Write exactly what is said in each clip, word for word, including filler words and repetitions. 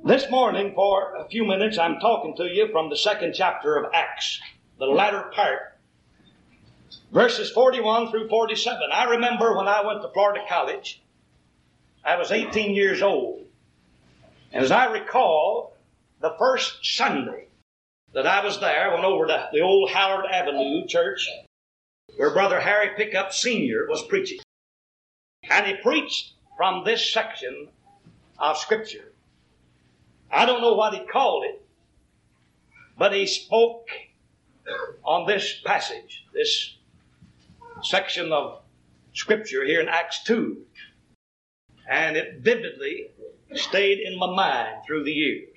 This morning, for a few minutes, I'm talking to you from the second chapter of Acts, the latter part, verses forty-one through forty-seven. I remember when I went to Florida College, I was eighteen years old. And as I recall, the first Sunday that I was there, I went over to the old Howard Avenue church where Brother Harry Pickup Senior was preaching. And he preached from this section of Scripture. I don't know what he called it, but he spoke on this passage, this section of Scripture here in Acts two. And it vividly stayed in my mind through the years.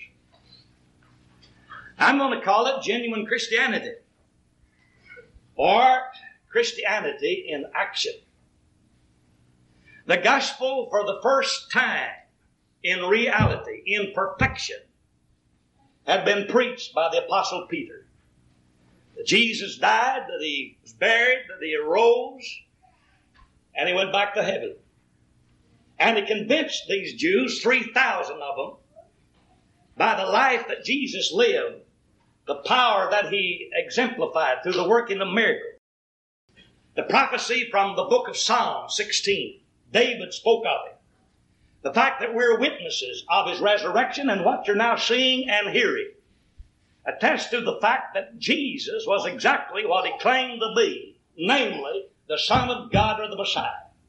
I'm going to call it genuine Christianity, or Christianity in action. The gospel for the first time in reality, in perfection, had been preached by the Apostle Peter. That Jesus died, that He was buried, that He arose, and He went back to heaven. And He convinced these Jews, three thousand of them, by the life that Jesus lived, the power that He exemplified through the working of miracles. The prophecy from the book of Psalm sixteen, David spoke of it. The fact that we're witnesses of His resurrection and what you're now seeing and hearing attests to the fact that Jesus was exactly what He claimed to be, namely the Son of God or the Messiah.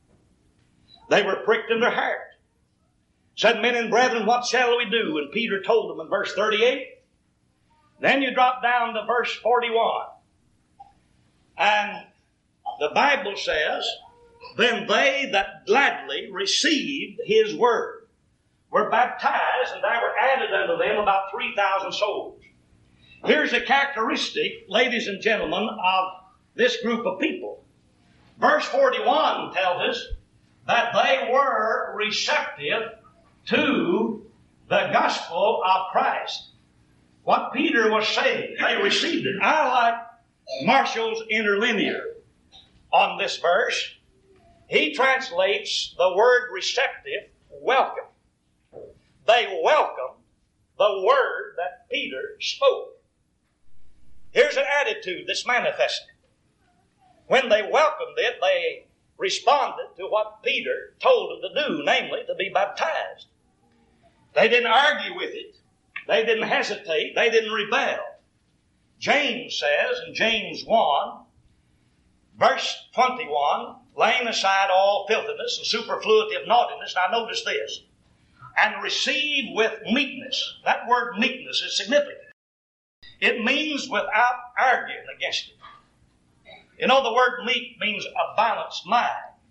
They were pricked in their heart. Said, men and brethren, what shall we do? And Peter told them in verse thirty-eight. Then you drop down to verse forty-one. And the Bible says, then they that gladly received His word were baptized, and there were added unto them about three thousand souls. Here's a characteristic, ladies and gentlemen, of this group of people. Verse forty-one tells us that they were receptive to the gospel of Christ. What Peter was saying, they received it. I like Marshall's interlinear on this verse. He translates the word receptive, welcome. They welcomed the word that Peter spoke. Here's an attitude that's manifested. When they welcomed it, they responded to what Peter told them to do, namely to be baptized. They didn't argue with it. They didn't hesitate. They didn't rebel. James says in James one, verse twenty-one, laying aside all filthiness and superfluity of naughtiness. Now notice this. And receive with meekness. That word meekness is significant. It means without arguing against it. You know, the word meek means a balanced mind.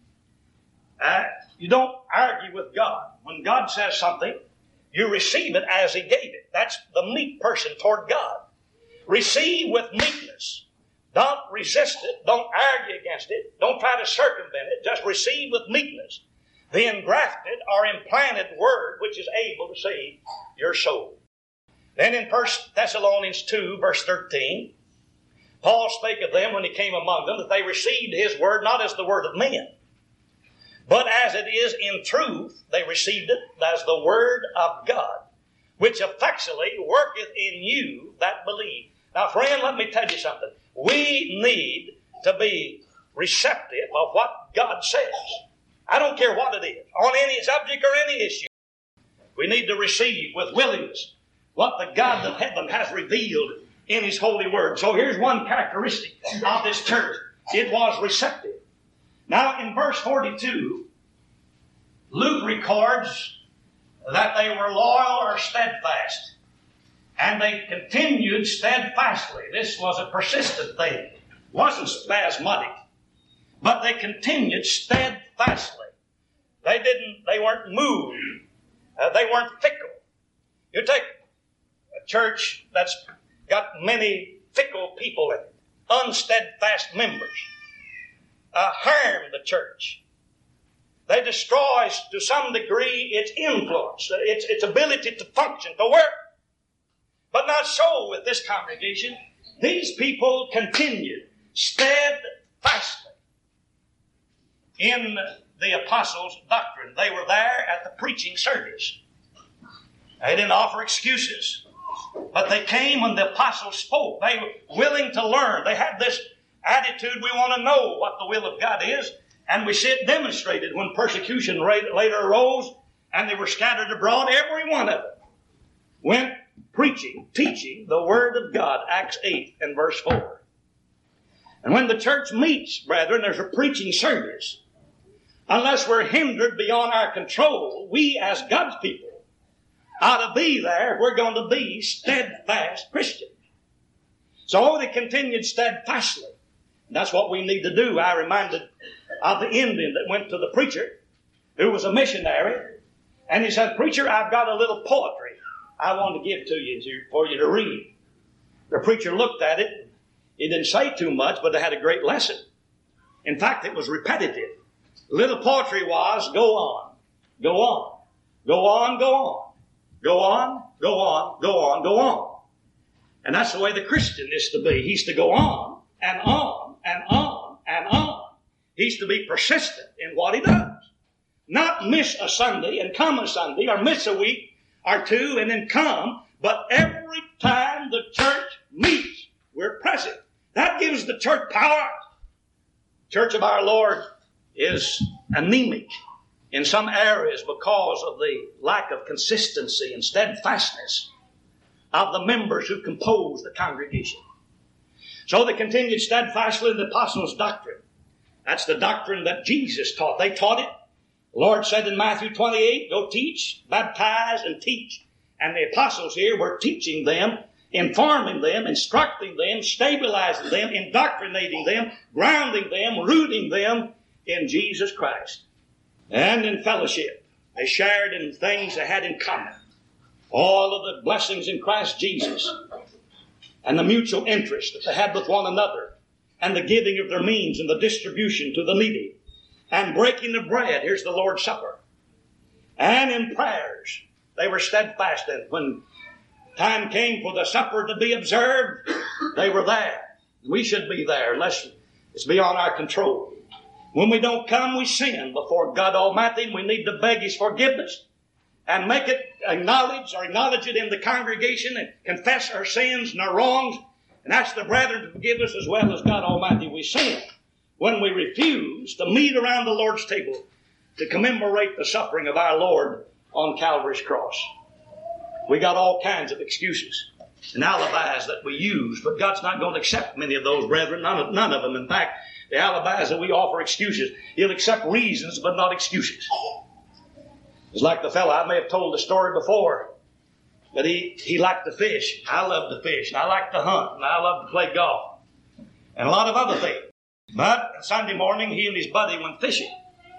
Uh, you don't argue with God. When God says something, you receive it as He gave it. That's the meek person toward God. Receive with meekness. Don't resist it. Don't argue against it. Don't try to circumvent it. Just receive with meekness the engrafted or implanted word which is able to save your soul. Then in First Thessalonians two, verse thirteen, Paul spake of them when he came among them that they received His word not as the word of men, but as it is in truth, they received it as the word of God, which effectually worketh in you that believe. Now, friend, let me tell you something. We need to be receptive of what God says. I don't care what it is, on any subject or any issue. We need to receive with willingness what the God of heaven has revealed in His holy word. So here's one characteristic of this church. It was receptive. Now in verse forty-two, Luke records that they were loyal or steadfast. And they continued steadfastly. This was a persistent thing. It wasn't spasmodic. But they continued steadfastly. They didn't, they weren't moved. Uh, they weren't fickle. You take a church that's got many fickle people in it, unsteadfast members, uh, harm the church. They destroy to some degree its influence, its, its ability to function, to work. But not so with this congregation. These people continued steadfastly in the apostles' doctrine. They were there at the preaching service. They didn't offer excuses. But they came when the apostles spoke. They were willing to learn. They had this attitude, we want to know what the will of God is. And we see it demonstrated when persecution later arose and they were scattered abroad. Every one of them went preaching, teaching the Word of God. Acts eight and verse four. And when the church meets, brethren, there's a preaching service. Unless we're hindered beyond our control, we as God's people ought to be there. We're going to be steadfast Christians. So they continued steadfastly. That's what we need to do. I reminded of the Indian that went to the preacher, who was a missionary, and he said, "Preacher, I've got a little poetry I want to give to you for you to read." The preacher looked at it. He didn't say too much, but it had a great lesson. In fact, it was repetitive. Little poetry was, go on, go on, go on, go on, go on, go on, go on, go on. And that's the way the Christian is to be. He's to go on and on and on and on. He's to be persistent in what he does. Not miss a Sunday and come a Sunday, or miss a week or two and then come, but every time the church meets, we're present. That gives the church power. Church of our Lord is anemic in some areas because of the lack of consistency and steadfastness of the members who compose the congregation. So they continued steadfastly in the apostles' doctrine. That's the doctrine that Jesus taught. They taught it. The Lord said in Matthew twenty-eight, go teach, baptize, and teach. And the apostles here were teaching them, informing them, instructing them, stabilizing them, indoctrinating them, grounding them, rooting them in Jesus Christ. And in fellowship, they shared in things they had in common. All of the blessings in Christ Jesus, and the mutual interest that they had with one another, and the giving of their means and the distribution to the needy, and breaking of bread. Here's the Lord's Supper. And in prayers, they were steadfast in. When time came for the supper to be observed, they were there. We should be there unless it's beyond our control. When we don't come, we sin before God Almighty. We need to beg His forgiveness and make it acknowledge or acknowledge it in the congregation and confess our sins and our wrongs and ask the brethren to forgive us as well as God Almighty we sin when we refuse to meet around the Lord's table to commemorate the suffering of our Lord on Calvary's cross. We got all kinds of excuses and alibis that we use, but God's not going to accept many of those, brethren, none of, none of them. In fact, the alibis that we offer excuses, He'll accept reasons but not excuses. It's like the fellow, I may have told the story before, but he, he liked to fish. I love to fish, and I like to hunt, and I love to play golf, and a lot of other things. But Sunday morning, he and his buddy went fishing.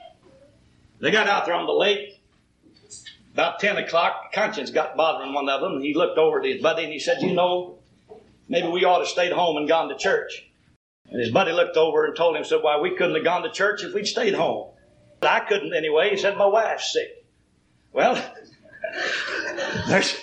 They got out there on the lake. About ten o'clock, conscience got bothering one of them. He looked over at his buddy and he said, you know, maybe we ought to stayed home and gone to church. And his buddy looked over and told him, said, why, we couldn't have gone to church if we'd stayed home. I couldn't anyway. He said, my wife's sick. Well, there's,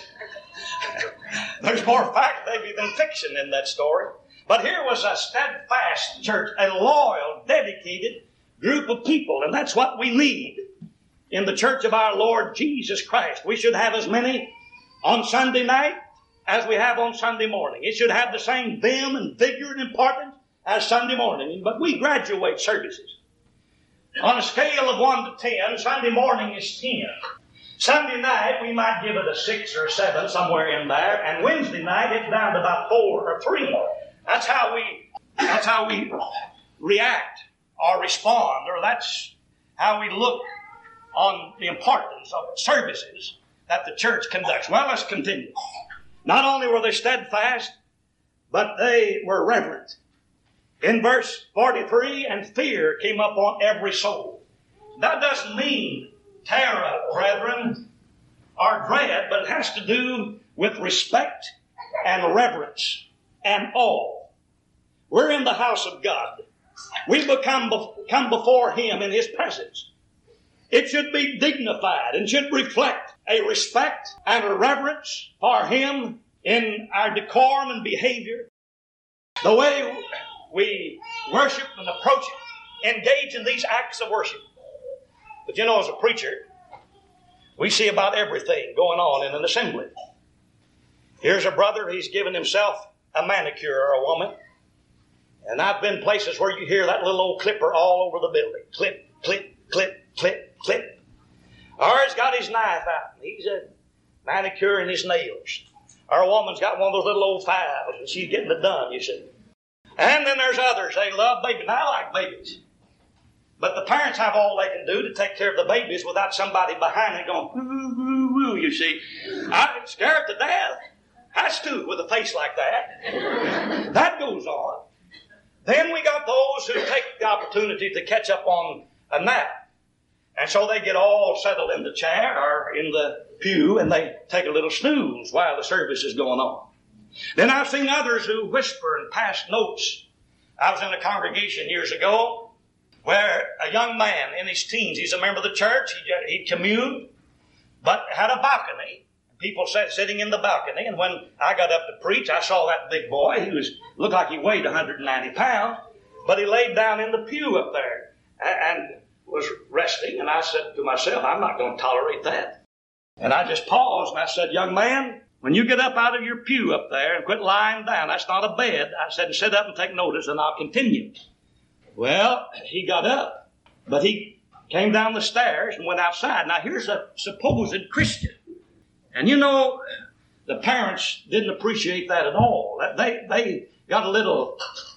there's more fact maybe than fiction in that story. But here was a steadfast church, a loyal, dedicated group of people. And that's what we need in the church of our Lord Jesus Christ. We should have as many on Sunday night as we have on Sunday morning. It should have the same vim and vigor and importance as Sunday morning. But we graduate services. On a scale of one to ten, Sunday morning is ten. Sunday night, we might give it a six or a seven, somewhere in there. And Wednesday night, it's down to about four or three. That's how we, that's how we react or respond, or that's how we look on the importance of services that the church conducts. Well, let's continue. Not only were they steadfast, but they were reverent. In verse forty-three, and fear came up on every soul. That doesn't mean terror, brethren, or dread, but it has to do with respect and reverence and awe. We're in the house of God. We become come before Him in His presence. It should be dignified and should reflect a respect and a reverence for Him in our decorum and behavior. The way we worship and approach it, engage in these acts of worship. But you know, as a preacher, We see about everything going on in an assembly. Here's a brother, he's given himself a manicure, or a woman. And I've been places where you hear that little old clipper all over the building. Clip, clip, clip, clip, clip. Or he's got his knife out, and he's a manicuring his nails. Or a woman's got one of those little old files, and she's getting it done, you see. And then there's others, they love babies. And I like babies. But the parents have all they can do to take care of the babies without somebody behind it going, woo, woo, woo, you see. I'm scared to death. That's too, with a face like that. That goes on. Then we got those who take the opportunity to catch up on a nap. And so they get all settled in the chair or in the pew and they take a little snooze while the service is going on. Then I've seen others who whisper and pass notes. I was in a congregation years ago where a young man in his teens, he's a member of the church, he, he communed, but had a balcony. People sat sitting in the balcony, and when I got up to preach, I saw that big boy. He was looked like he weighed one hundred ninety pounds, but he laid down in the pew up there and, and was resting, and I said to myself, I'm not going to tolerate that. And I just paused, and I said, young man, when you get up out of your pew up there and quit lying down, that's not a bed. I said, sit up and take notice, and I'll continue. Well, he got up, but he came down the stairs and went outside. Now, here's a supposed Christian. And you know, the parents didn't appreciate that at all. They they got a little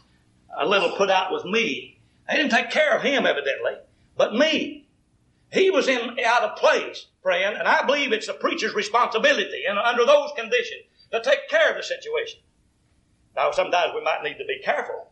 a little put out with me. They didn't take care of him, evidently, but me. He was in out of place, friend, and I believe it's the preacher's responsibility, and under those conditions, to take care of the situation. Now, sometimes we might need to be careful.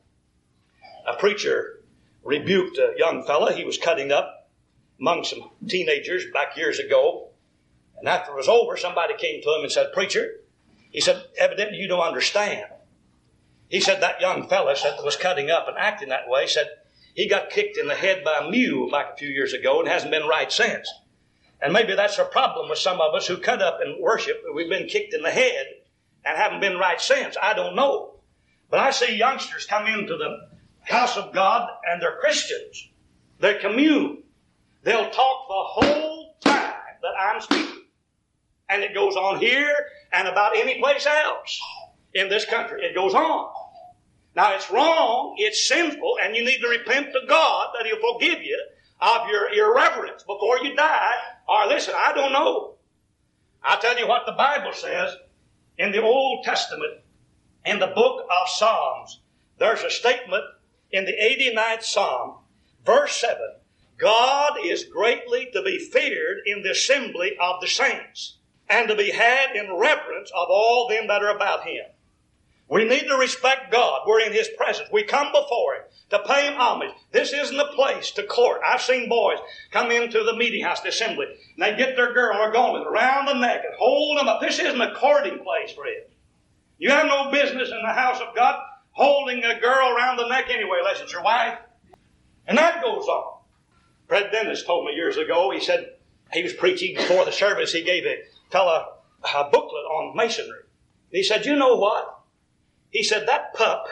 A preacher rebuked a young fella. He was cutting up among some teenagers back years ago. And after it was over, somebody came to him and said, preacher, he said, evidently you don't understand. He said that young fella said that was cutting up and acting that way, said he got kicked in the head by a mule back a few years ago and hasn't been right since. And maybe that's a problem with some of us who cut up and worship. We've been kicked in the head and haven't been right since. I don't know. But I see youngsters come into the house of God and they're Christians. They commune. They'll talk the whole time that I'm speaking. And it goes on here and about any place else in this country. It goes on. Now, it's wrong, it's sinful, and you need to repent to God that He'll forgive you of your irreverence before you die. Or listen, I don't know. I'll tell you what the Bible says in the Old Testament, in the book of Psalms. There's a statement in the eighty-ninth Psalm, verse seven. God is greatly to be feared in the assembly of the saints, and to be had in reverence of all them that are about Him. We need to respect God. We're in His presence. We come before Him to pay Him homage. This isn't a place to court. I've seen boys come into the meeting house, the assembly, and they get their girl, and they're going with her around the neck and hold them up. This isn't a courting place, friend. You have no business in the house of God holding a girl around the neck anyway, unless it's your wife. And that goes on. Fred Dennis told me years ago, he said, he was preaching before the service, he gave a fella a booklet on masonry. He said, you know what? He said, that pup,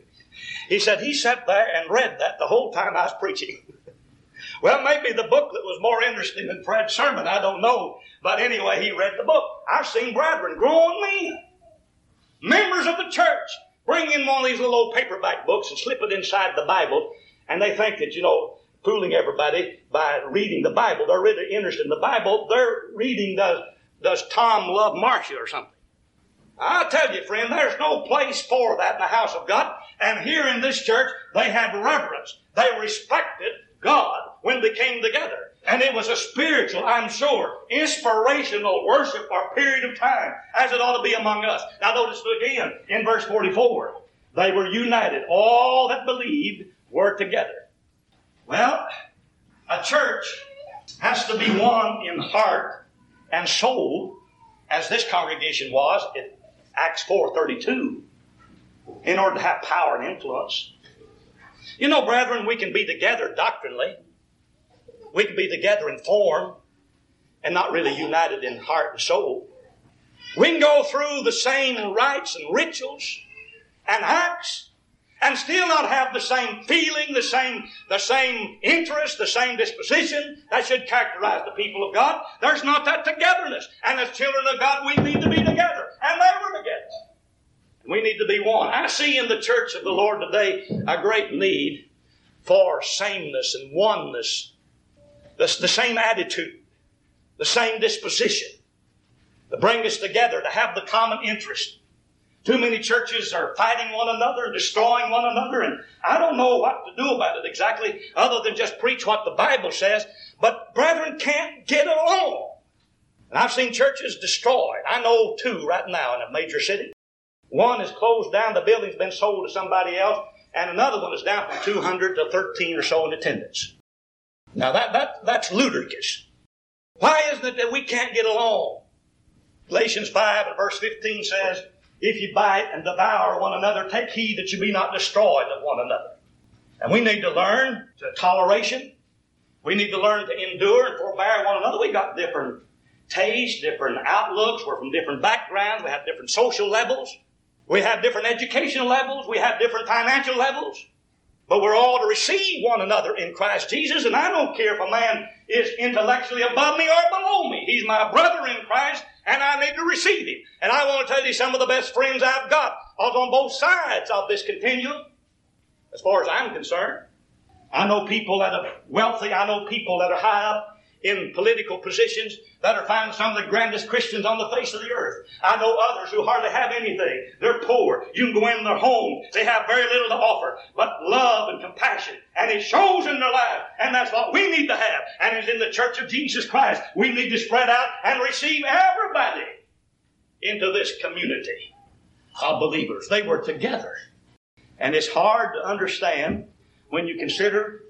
he said, he sat there and read that the whole time I was preaching. Well, maybe the booklet was more interesting than Fred's sermon, I don't know. But anyway, he read the book. I've seen brethren, grown men, members of the church, bring in one of these little old paperback books and slip it inside the Bible, and they think that, you know, fooling everybody by reading the Bible. They're really interested in the Bible. They're reading, does, does Tom love Marcia or something? I'll tell you, friend, there's no place for that in the house of God. And here in this church, they had reverence. They respected God when they came together. And it was a spiritual, I'm sure, inspirational worship or period of time, as it ought to be among us. Now notice again in verse forty-four. They were united. All that believed were together. Well, a church has to be one in heart and soul, as this congregation was in Acts four thirty-two, in order to have power and influence. You know, brethren, we can be together doctrinally. We can be together in form and not really united in heart and soul. We can go through the same rites and rituals and acts and still not have the same feeling, the same, the same interest, the same disposition that should characterize the people of God. There's not that togetherness. And as children of God, we need to be together. And they were together. We need to be one. I see in the church of the Lord today a great need for sameness and oneness. The, the same attitude, the same disposition to bring us together, to have the common interest. Too many churches are fighting one another, destroying one another, and I don't know what to do about it exactly other than just preach what the Bible says. But brethren can't get along. And I've seen churches destroyed. I know two right now in a major city. One is closed down, the building's been sold to somebody else, and another one is down from two hundred to thirteen or so in attendance. Now that, that that's ludicrous. Why isn't it that we can't get along? Galatians five and verse fifteen says, if you bite and devour one another, take heed that you be not destroyed of one another. And we need to learn to toleration. We need to learn to endure and forbear one another. We got different tastes, different outlooks. We're from different backgrounds. We have different social levels. We have different educational levels. We have different financial levels. But we're all to receive one another in Christ Jesus. And I don't care if a man is intellectually above me or below me. He's my brother in Christ, and I need to receive him. And I want to tell you some of the best friends I've got are on both sides of this continuum, as far as I'm concerned. I know people that are wealthy. I know people that are high up in political positions that are found some of the grandest Christians on the face of the earth. I know others who hardly have anything. They're poor. You can go in their home. They have very little to offer, but love and compassion. And it shows in their life. And that's what we need to have. And it's in the church of Jesus Christ. We need to spread out and receive everybody into this community of believers. They were together. And it's hard to understand when you consider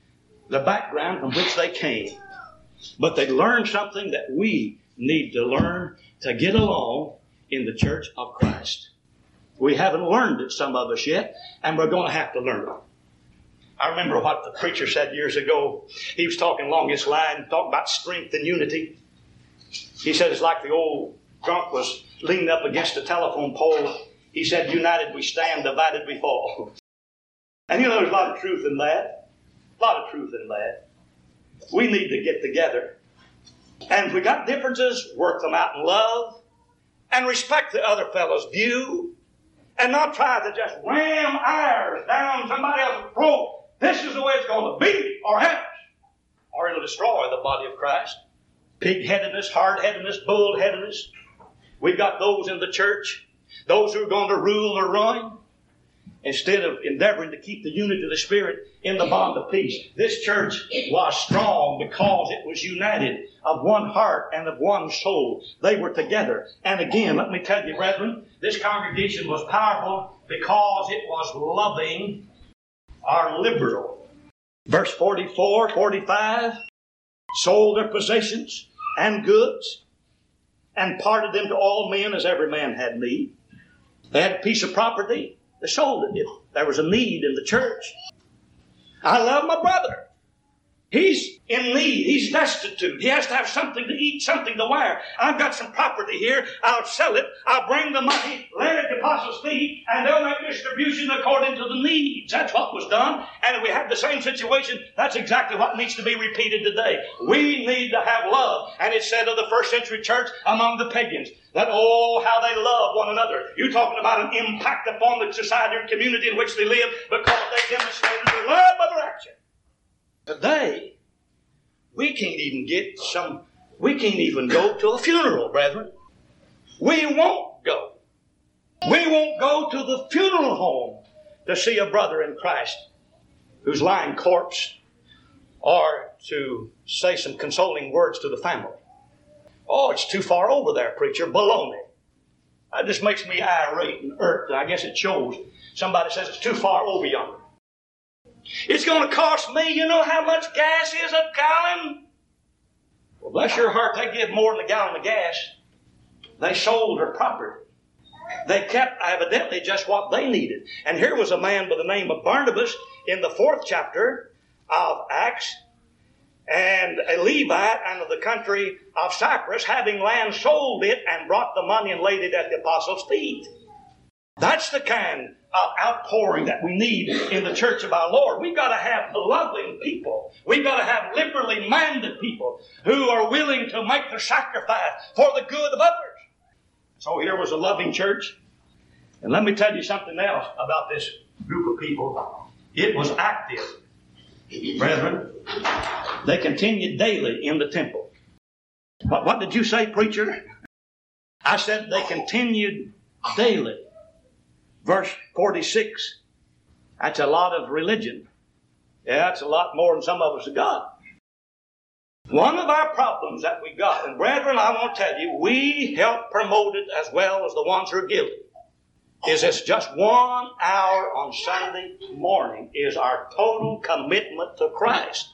the background from which they came. But they learned something that we need to learn to get along in the church of Christ. We haven't learned it, some of us yet, and we're going to have to learn it. I remember what the preacher said years ago. He was talking along this line, talking about strength and unity. He said it's like the old drunk was leaning up against a telephone pole. He said, united we stand, divided we fall. And you know, there's a lot of truth in that. A lot of truth in that. We need to get together. And if we got differences, work them out in love and respect the other fellow's view and not try to just ram ours down somebody else's throat. This is the way it's going to be, or else. Or it'll destroy the body of Christ. Pig-headedness, hard-headedness, bull-headedness. We've got those in the church, those who are going to rule or ruin, instead of endeavoring to keep the unity of the Spirit in the bond of peace. This church was strong because it was united of one heart and of one soul. They were together. And again, let me tell you, brethren, this congregation was powerful because it was loving or liberal. Verse forty-four, forty-five, sold their possessions and goods and parted them to all men as every man had need. They had a piece of property. They sold it if there was a need in the church. I love my brother. He's in need. He's destitute. He has to have something to eat, something to wear. I've got some property here. I'll sell it. I'll bring the money, lay it at the apostles' feet, and they'll make distribution according to the needs. That's what was done. And if we have the same situation, that's exactly what needs to be repeated today. We need to have love. And it said of the first century church among the pagans that, oh, how they love one another. You're talking about an impact upon the society and community in which they live because they demonstrated their love by their action. Today, we can't even get some, we can't even go to a funeral, brethren. We won't go. We won't go to the funeral home to see a brother in Christ who's lying corpse or to say some consoling words to the family. Oh, it's too far over there, preacher. Baloney. That just makes me irate and irked. I guess it shows. Somebody says it's too far over yonder. It's going to cost me, you know how much gas is a gallon? Well, bless your heart, they give more than a gallon of gas. They sold their property. They kept evidently just what they needed. And here was a man by the name of Barnabas in the fourth chapter of Acts, and a Levite out of the country of Cyprus, having land, sold it and brought the money and laid it at the apostles' feet. That's the kind of outpouring that we need in the church of our Lord. We've got to have loving people. We've got to have liberally minded people who are willing to make the sacrifice for the good of others. So here was a loving church. And let me tell you something else about this group of people. It was active. Brethren, they continued daily in the temple. What, what did you say, preacher? I said they continued daily. Verse forty-six. That's a lot of religion. Yeah, that's a lot more than some of us have got. One of our problems that we got, and brethren, I want to tell you, we help promote it as well as the ones who are guilty, is it's just one hour on Sunday morning is our total commitment to Christ.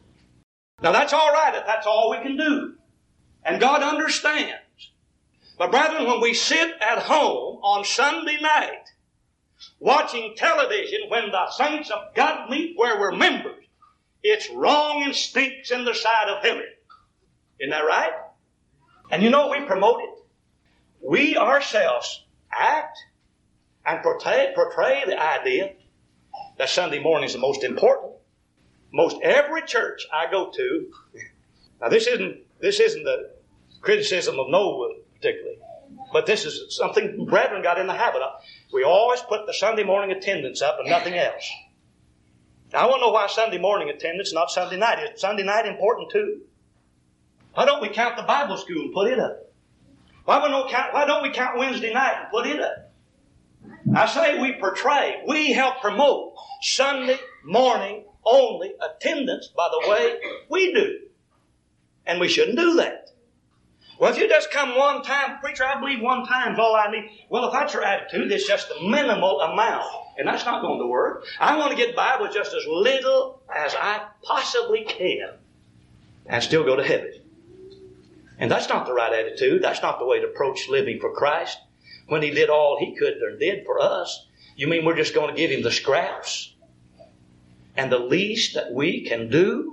Now that's all right if that's all we can do. And God understands. But brethren, when we sit at home on Sunday night, watching television when the saints of God meet where we're members, it's wrong and stinks in the sight of heaven. Isn't that right? And you know we promote it. We ourselves act and portray, portray the idea that Sunday morning is the most important. Most every church I go to, now this isn't this isn't the criticism of Noah particularly, but this is something brethren got in the habit of. We always put the Sunday morning attendance up and nothing else. Now, I want to know why Sunday morning attendance, not Sunday night. Is Sunday night important too? Why don't we count the Bible school and put it up? Why, we don't count, why don't we count Wednesday night and put it up? I say we portray, we help promote Sunday morning only attendance by the way we do. And we shouldn't do that. Well, if you just come one time, preacher, I believe one time's all I need. Well, if that's your attitude, it's just a minimal amount. And that's not going to work. I want to get by with just as little as I possibly can and still go to heaven. And that's not the right attitude. That's not the way to approach living for Christ. When He did all He could and did for us, you mean we're just going to give Him the scraps and the least that we can do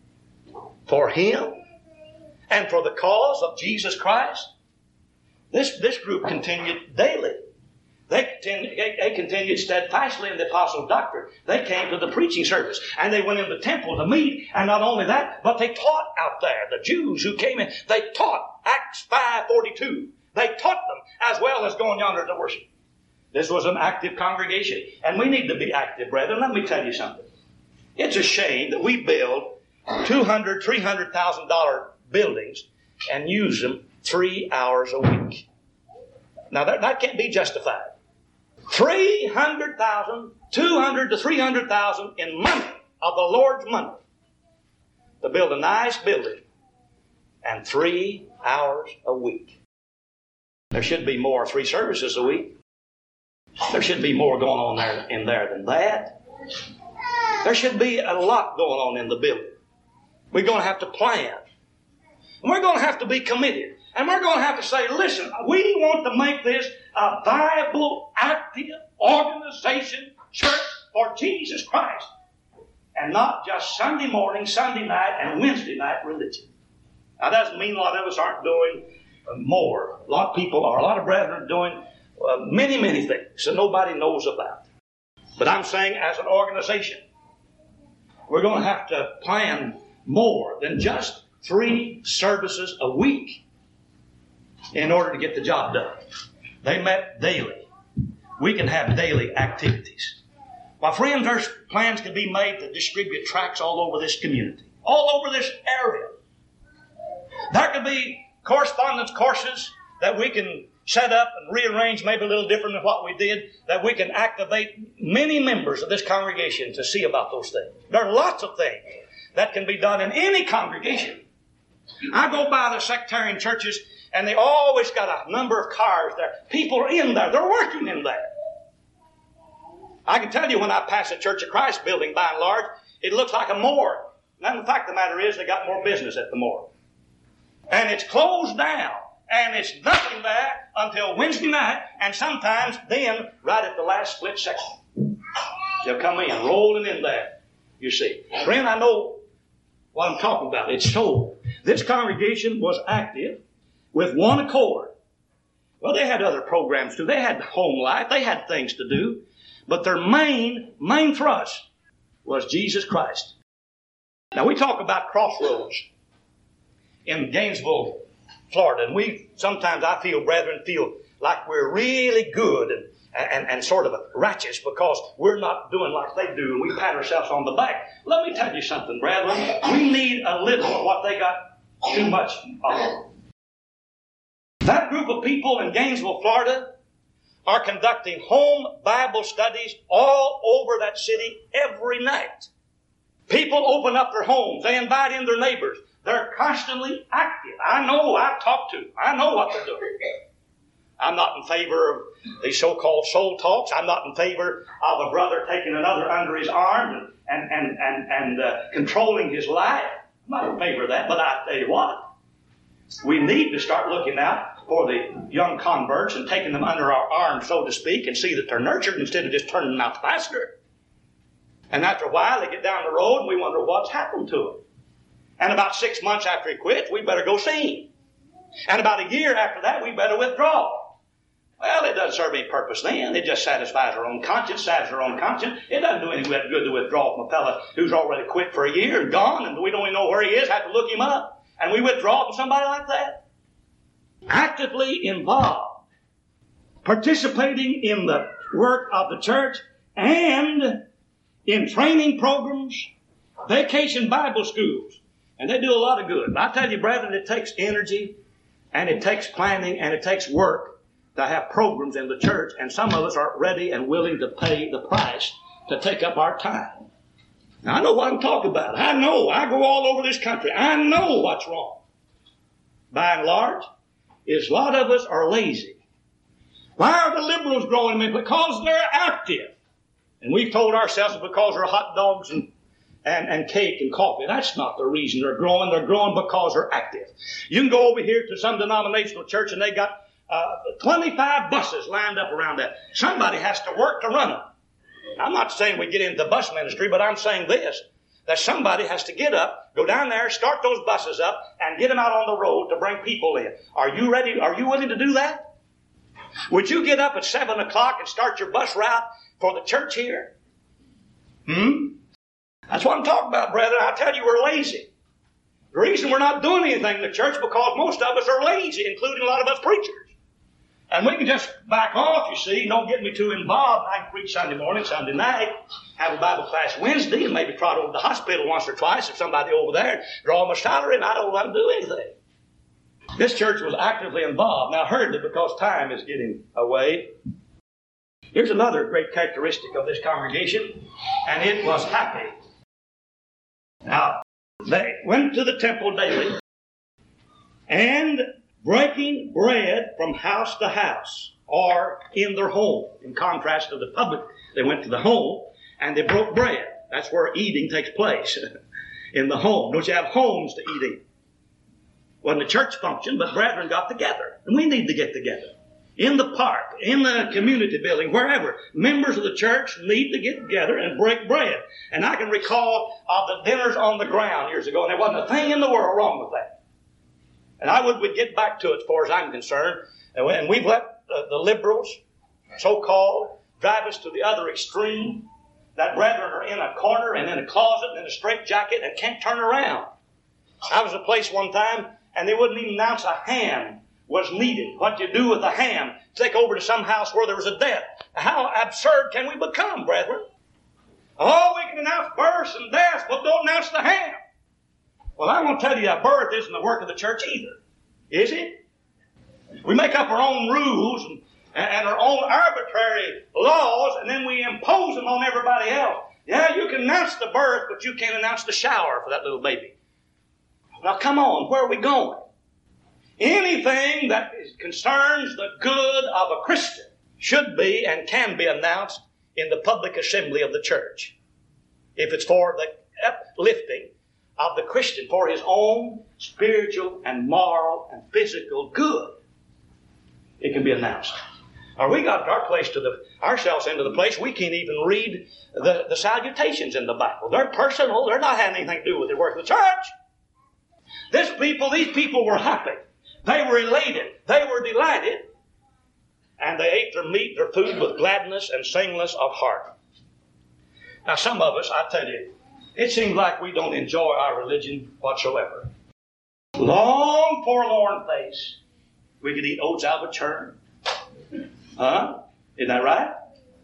for Him and for the cause of Jesus Christ? This, this group continued daily. They continued, they continued steadfastly in the apostles' doctrine. They came to the preaching service, and they went in the temple to meet, and not only that, but they taught out there. The Jews who came in, they taught. Acts five forty-two. They taught them as well as going yonder to worship. This was an active congregation, and we need to be active, brethren. Let me tell you something. It's a shame that we build two hundred thousand dollars, three hundred thousand dollars buildings and use them three hours a week. Now, that, that can't be justified. three hundred thousand, two hundred to three hundred thousand in money, of the Lord's money, to build a nice building and three hours a week. There should be more three services a week. There should be more going on there in there than that. There should be a lot going on in the building. We're going to have to plan. And we're going to have to be committed. And we're going to have to say, listen, we want to make this a viable, active organization, church for Jesus Christ. And not just Sunday morning, Sunday night, and Wednesday night religion. Now, that doesn't mean a lot of us aren't doing more. A lot of people, or a lot of brethren are doing uh, many, many things that nobody knows about. But I'm saying as an organization, we're going to have to plan more than just three services a week in order to get the job done. They met daily. We can have daily activities. My friends, there's plans can be made to distribute tracts all over this community, all over this area. There could be correspondence courses that we can set up and rearrange maybe a little different than what we did, that we can activate many members of this congregation to see about those things. There are lots of things that can be done in any congregation. I go by the sectarian churches, and they always got a number of cars there. People are in there. They're working in there. I can tell you when I pass a Church of Christ building, by and large, it looks like a morgue. And the fact of the matter is, they got more business at the morgue. And it's closed down. And it's nothing there until Wednesday night, and sometimes then, right at the last split second. They'll come in, rolling in there, you see. Friend, I know what I'm talking about. It's so. This congregation was active with one accord. Well, they had other programs too. They had home life. They had things to do. But their main, main thrust was Jesus Christ. Now, we talk about Crossroads in Gainesville, Florida. And we, sometimes I feel, brethren, feel like we're really good and, and, and sort of righteous because we're not doing like they do and we pat ourselves on the back. Let me tell you something, brethren. We need a little of what they got too much of. That group of people in Gainesville, Florida, are conducting home Bible studies all over that city every night. People open up their homes. They invite in their neighbors. They're constantly active. I know, I've talked to them. I know what they're doing. I'm not in favor of these so-called soul talks. I'm not in favor of a brother taking another under his arm and, and, and, and, and uh, controlling his life. I'm not in favor of that, but I tell you what. We need to start looking out for the young converts and taking them under our arms, so to speak, and see that they're nurtured instead of just turning them out the pastor. And after a while, they get down the road and we wonder what's happened to them. And about six months after he quits, we better go see him. And about a year after that, we better withdraw. Well, it doesn't serve any purpose then. It just satisfies our own conscience, satisfies our own conscience. It doesn't do any good to withdraw from a fellow who's already quit for a year and gone, and we don't even know where he is, have to look him up. And we withdraw from somebody like that. Actively involved, participating in the work of the church and in training programs, vacation Bible schools. And they do a lot of good. I tell you, brethren, it takes energy and it takes planning and it takes work to have programs in the church, and some of us aren't ready and willing to pay the price to take up our time. Now, I know what I'm talking about. I know. I go all over this country. I know what's wrong. By and large, is a lot of us are lazy. Why are the liberals growing? Because they're active. And we've told ourselves it's because they're hot dogs and, and, and cake and coffee. That's not the reason they're growing. They're growing because they're active. You can go over here to some denominational church and they got uh, twenty-five buses lined up around that. Somebody has to work to run them. I'm not saying we get into bus ministry, but I'm saying this, that somebody has to get up, go down there, start those buses up, and get them out on the road to bring people in. Are you ready? Are you willing to do that? Would you get up at seven o'clock and start your bus route for the church here? Hmm? That's what I'm talking about, brethren. I tell you, we're lazy. The reason we're not doing anything in the church is because most of us are lazy, including a lot of us preachers. And we can just back off, you see. Don't get me too involved. I can preach Sunday morning, Sunday night, have a Bible class Wednesday, and maybe trot over to the hospital once or twice if somebody over there draw my salary, and I don't let them do anything. This church was actively involved. Now, hurriedly, because time is getting away. Here's another great characteristic of this congregation, and it was happy. Now, they went to the temple daily, and breaking bread from house to house, or in their home. In contrast to the public, they went to the home and they broke bread. That's where eating takes place, in the home. Don't you have homes to eat in? Wasn't a church function, but brethren got together. And we need to get together. In the park, in the community building, wherever. Members of the church need to get together and break bread. And I can recall of the dinners on the ground years ago, and there wasn't a thing in the world wrong with that. And I would we'd get back to it as far as I'm concerned. And we've let the, the liberals, so-called, drive us to the other extreme. That brethren are in a corner and in a closet and in a straitjacket and can't turn around. I was at a place one time and they wouldn't even announce a ham was needed. What do you do with a ham? Take over to some house where there was a death. How absurd can we become, brethren? Oh, we can announce births and deaths, but don't announce the ham. Well, I'm going to tell you that birth isn't the work of the church either. Is it? We make up our own rules and, and our own arbitrary laws, and then we impose them on everybody else. Yeah, you can announce the birth, but you can't announce the shower for that little baby. Now, come on, where are we going? Anything that concerns the good of a Christian should be and can be announced in the public assembly of the church. If it's for the uplifting of the Christian, for his own spiritual and moral and physical good, it can be announced. Or we got our place to the ourselves into the place we can't even read the, the salutations in the Bible. They're personal. They're not having anything to do with the work of the church. This people, these people were happy. They were elated. They were delighted and they ate their meat, their food with gladness and singleness of heart. Now some of us, I tell you, it seems like we don't enjoy our religion whatsoever. Long, forlorn face. We could eat oats out of a churn. Huh? Isn't that right?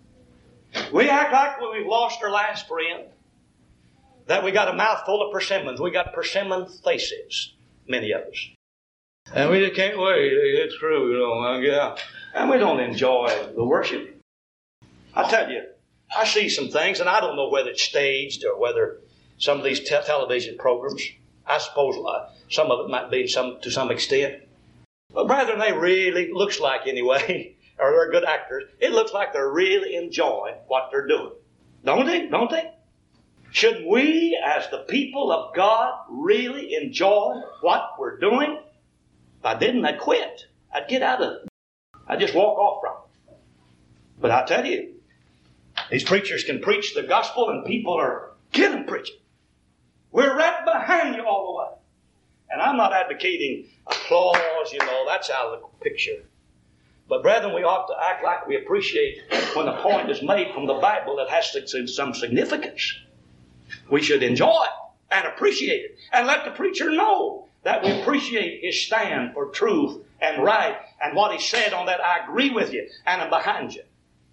We act like when we've lost our last friend, that we got a mouthful of persimmons. We got persimmon faces, many of us. And we just can't wait. It's true, you know. Yeah. And we don't enjoy the worship. I tell you, I see some things, and I don't know whether it's staged or whether some of these te- television programs, I suppose uh, some of it might be some to some extent. But rather than they really, looks like anyway, or they're good actors, it looks like they're really enjoying what they're doing. Don't they? Don't they? Shouldn't we, as the people of God, really enjoy what we're doing? If I didn't, I'd quit. I'd get out of it. I'd just walk off from it. But I tell you, these preachers can preach the gospel and people are killing preaching. We're right behind you all the way. And I'm not advocating applause, you know, that's out of the picture. But brethren, we ought to act like we appreciate when a point is made from the Bible that has some significance. We should enjoy it and appreciate it and let the preacher know that we appreciate his stand for truth and right and what he said on that. I agree with you and I'm behind you.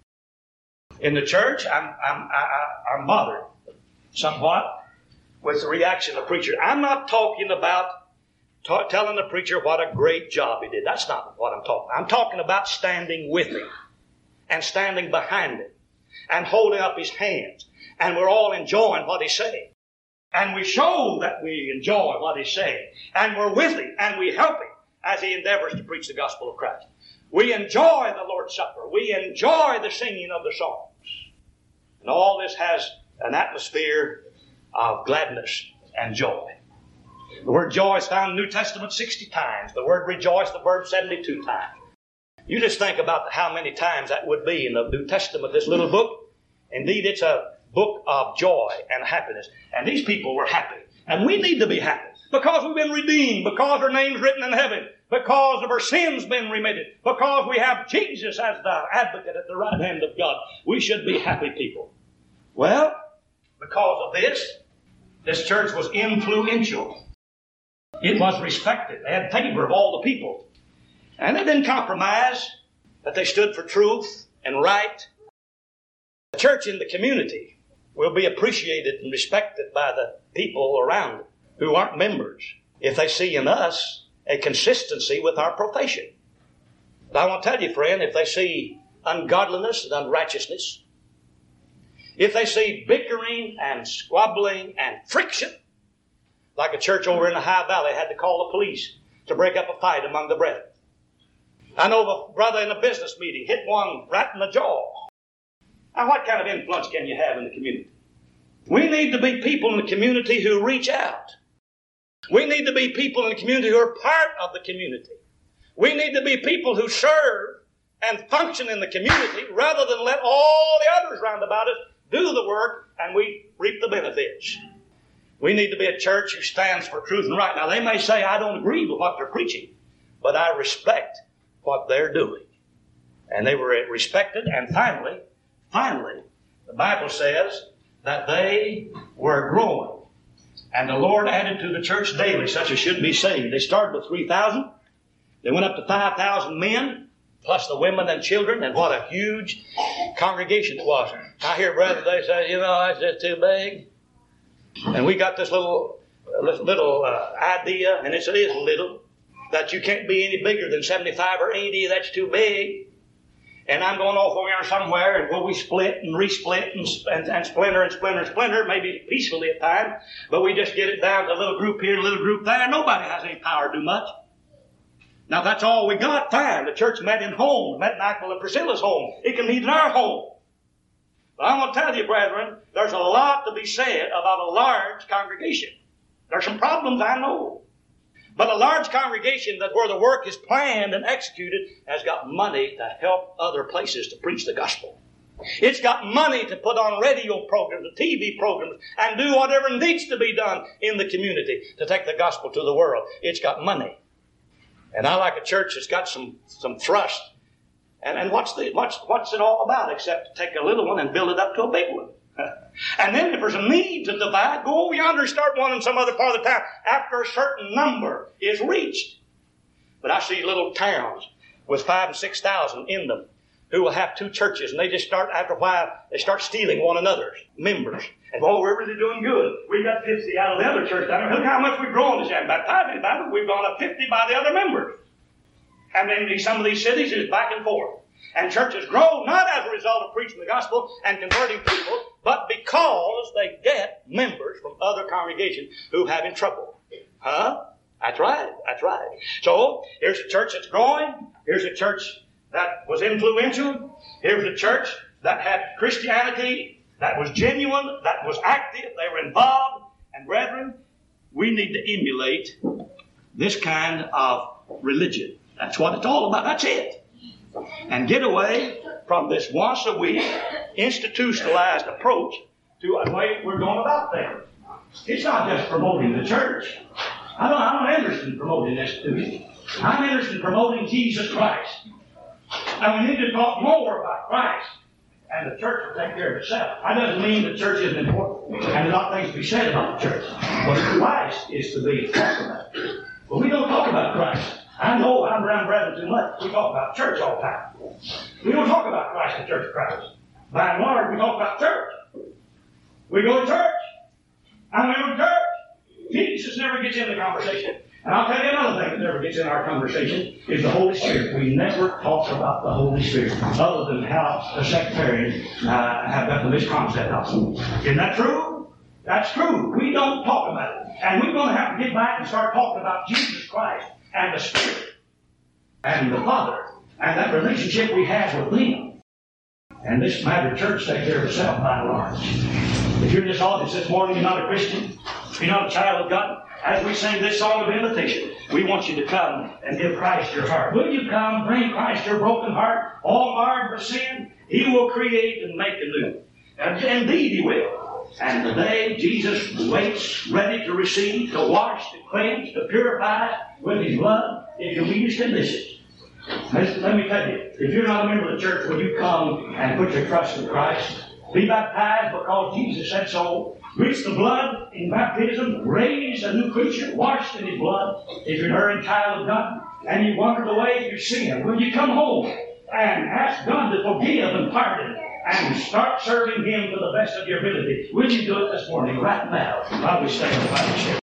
In the church, I'm, I'm, I, I, I'm bothered somewhat with the reaction of the preacher. I'm not talking about ta- telling the preacher what a great job he did. That's not what I'm talking about. I'm talking about standing with him and standing behind him and holding up his hands. And we're all enjoying what he's saying. And we show that we enjoy what he's saying. And we're with him and we help him as he endeavors to preach the gospel of Christ. We enjoy the Lord's Supper. We enjoy the singing of the songs. And all this has an atmosphere of gladness and joy. The word joy is found in the New Testament sixty times. The word rejoice, the word seventy-two times. You just think about how many times that would be in the New Testament, this little book. Indeed, it's a book of joy and happiness. And these people were happy. And we need to be happy because we've been redeemed, because our name's written in heaven, because of our sins been remitted, because we have Jesus as the advocate at the right hand of God. We should be happy people. Well, because of this, this church was influential. It was respected. They had favor of all the people. And they didn't compromise, but they stood for truth and right. The church in the community will be appreciated and respected by the people around it who aren't members if they see in us a consistency with our profession. But I want to tell you, friend, if they see ungodliness and unrighteousness, if they see bickering and squabbling and friction, like a church over in the High Valley had to call the police to break up a fight among the brethren. I know of a brother in a business meeting hit one right in the jaw. Now, what kind of influence can you have in the community? We need to be people in the community who reach out. We need to be people in the community who are part of the community. We need to be people who serve and function in the community rather than let all the others round about us do the work and we reap the benefits. We need to be a church who stands for truth and right. Now, they may say, I don't agree with what they're preaching, but I respect what they're doing. And they were respected, and finally, finally, the Bible says that they were growing. And the Lord added to the church daily such as should be saved. They started with three thousand. They went up to five thousand men, plus the women and children, and what a huge congregation it was. I hear brothers, they say, you know, that's just too big. And we got this little little uh, idea, and it is little, that you can't be any bigger than seventy-five or eighty. That's too big. And I'm going off over here somewhere, and will we split and resplit and, and, and splinter and splinter and splinter, maybe peacefully at times, but we just get it down to a little group here, a little group there. Nobody has any power to do much. Now, if that's all we got, fine. The church met in homes, met in Aquila and Priscilla's home. It can meet in our home. But I want to tell you, brethren, there's a lot to be said about a large congregation. There's some problems, I know. But a large congregation that where the work is planned and executed has got money to help other places to preach the gospel. It's got money to put on radio programs and T V programs and do whatever needs to be done in the community to take the gospel to the world. It's got money. And I like a church that's got some, some thrust And, and what's, the, what's, what's it all about except to take a little one and build it up to a big one? And then if there's a need to divide, go over yonder and start one in some other part of the town after a certain number is reached. But I see little towns with five and six thousand in them who will have two churches, and they just start, after a while, they start stealing one another's members. And, oh, we're really doing good. We got fifty out of the other church down there. Look how much we've grown this year. Baptized Bible, we've gone up fifty by the other members. And in some of these cities, it's back and forth. And churches grow not as a result of preaching the gospel and converting people, but because they get members from other congregations who are having trouble. Huh? That's right. That's right. So, here's a church that's growing. Here's a church that was influential. Here's a church that had Christianity, that was genuine, that was active. They were involved. And brethren, we need to emulate this kind of religion. That's what it's all about. That's it. And get away from this once a week institutionalized approach to a way we're going about things. It's not just promoting the church. I don't, I'm not interested in promoting institutions. I'm interested in promoting Jesus Christ. And we need to talk more about Christ. And the church will take care of itself. That doesn't mean the church isn't important. And there's not things to be said about the church. But Christ is to be talked about. But we don't talk about Christ. I know I'm around brethren too much. We talk about church all the time. We don't talk about Christ, the Church of Christ. By and large, we talk about church. We go to church. I'm going to church. Jesus never gets in the conversation. And I'll tell you another thing that never gets in our conversation is the Holy Spirit. We never talk about the Holy Spirit other than how the sectarians uh, have got the misconcept of it. Isn't that true? That's true. We don't talk about it. And we're going to have to get back and start talking about Jesus Christ and the Spirit and the Father and that relationship we have with them. And this matter church takes care of itself by and large. If you're in this audience this morning, you're not a Christian, you're not a child of God, as we sing this song of invitation, we want you to come and give Christ your heart. Will you come, bring Christ your broken heart, all marred with sin? He will create and make anew. And indeed He will. And today Jesus waits ready to receive, to wash, to cleanse, to purify with His blood if you meet His conditions. Let, let me tell you, if you're not a member of the church, will you come and put your trust in Christ? Be baptized because Jesus said so. Reach the blood in baptism, raised a new creature, washed in His blood. If you're an erring child of God and you wandered away in your sin, will you come home and ask God to forgive and pardon and start serving Him to the best of your ability? Will you do it this morning, right now, while we stand by the chair?